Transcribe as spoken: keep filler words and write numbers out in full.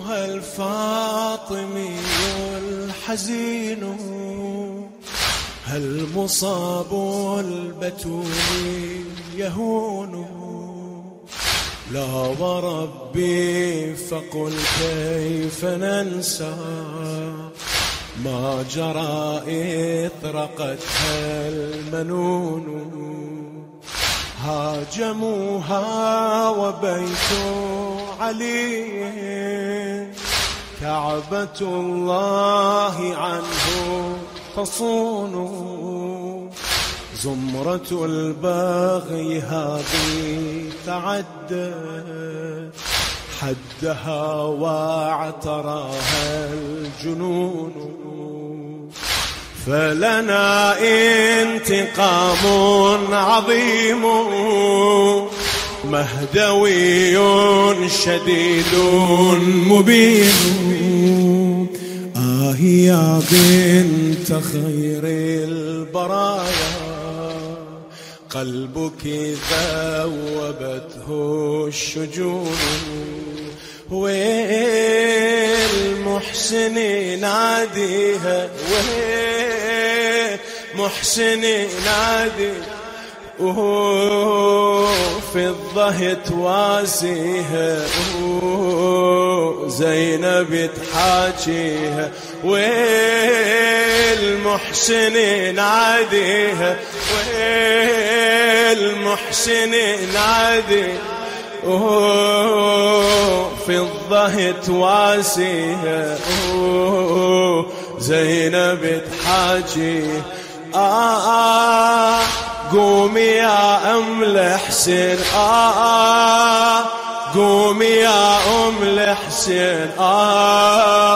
أيها الفاطمي الحزين هل مصاب البتول يهون؟ لا وربي فقل كيف ننسى ما جرى إذ رقتها المنون. هاجموها وبيت علي كعبة الله عنه تصون. زمرة البغي هذه تعدت حدها واعتراها الجنون. فلنا انتقام عظيم مهدوي شديد مبين. آه يا بنت خير البرايا قلبك ذوبته الشجون. والمحسن ناديها والمحسن نادي في الظهر تواسيها زينب تحاكيها. والمحسن ناديها والمحسن نادي في الظهر تواسيها زينب تحاكيها. آه قومي يا أم الحسين آه قومي يا أم الحسين آه